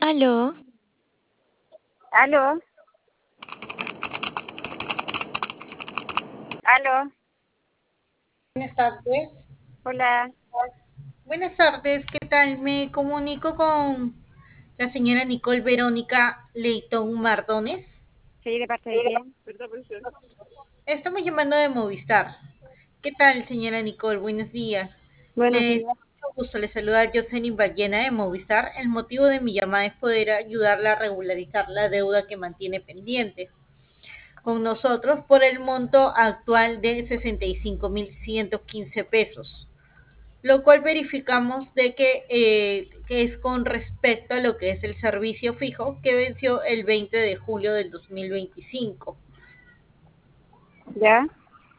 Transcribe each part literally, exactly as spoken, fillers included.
Aló, Aló, aló, Buenas tardes. hola, Buenas tardes, ¿qué tal? Me comunico con la señora Nicole Verónica Leitón Mardones. ¿sí de parte de quién? Estamos llamando de Movistar. ¿Qué tal, señora Nicole? Buenos días. Buenos Les días. da mucho gusto, les saluda Jocelyn Ballena de Movistar. El motivo de mi llamada es poder ayudarla a regularizar la deuda que mantiene pendiente con nosotros por el monto actual de sesenta y cinco mil ciento quince pesos. Lo cual verificamos de que, eh, que es con respecto a lo que es el servicio fijo que venció el veinte de julio del dos mil veinticinco. ¿Ya?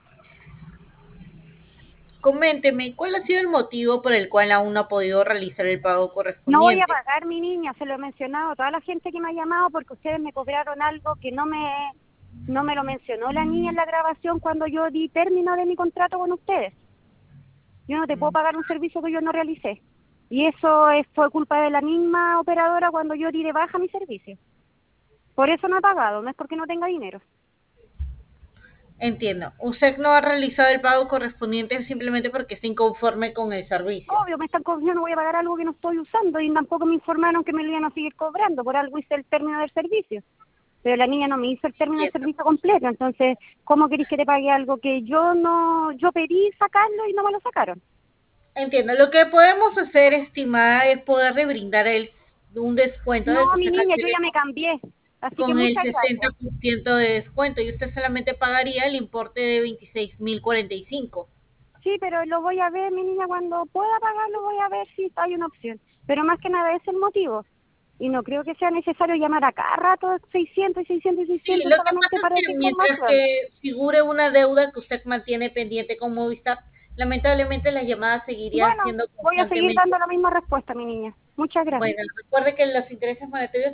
Coménteme, ¿cuál ha sido el motivo por el cual aún no ha podido realizar el pago No voy a correspondiente? pagar, mi niña, se lo he mencionado a toda la gente que me ha llamado porque ustedes me cobraron algo que no me no me lo mencionó la niña en la grabación cuando yo di término de mi contrato con ustedes. Yo no te puedo pagar un servicio que yo no realicé. Y eso es, fue culpa de la misma operadora cuando yo di de baja mi servicio. Por eso no he pagado, no es porque no tenga dinero. Entiendo. Usted no ha realizado el pago correspondiente simplemente porque está inconforme con el servicio. Obvio, me están co- yo no voy a pagar algo que no estoy usando y tampoco me informaron que me lo iban a seguir cobrando, por algo hice el término del servicio. Pero la niña no me hizo el término del Entiendo. servicio completo, entonces, ¿cómo queréis que te pague algo que yo no, yo pedí sacarlo y no me lo sacaron? Entiendo. Lo que podemos hacer, estimada, es poderle brindar el, un descuento de que No, mi usted niña, yo adquiere ya me cambié, así que con el muchas sesenta gracias. por ciento de descuento y usted solamente pagaría el importe de veintiséis mil cuarenta y cinco. Sí, pero lo voy a ver, mi niña, cuando pueda pagarlo voy a ver si hay una opción. Pero más que nada ese es el motivo. Y no creo que sea necesario llamar a cada rato seiscientos y seiscientos y Sí, seiscientos lo que solamente pasa es para esa que mientras información. que figure una deuda que usted mantiene pendiente con Movistar, lamentablemente las llamadas seguirían Bueno, siendo voy a seguir constantemente. dando la misma respuesta, mi niña. Muchas gracias. Bueno, recuerde que los intereses monetarios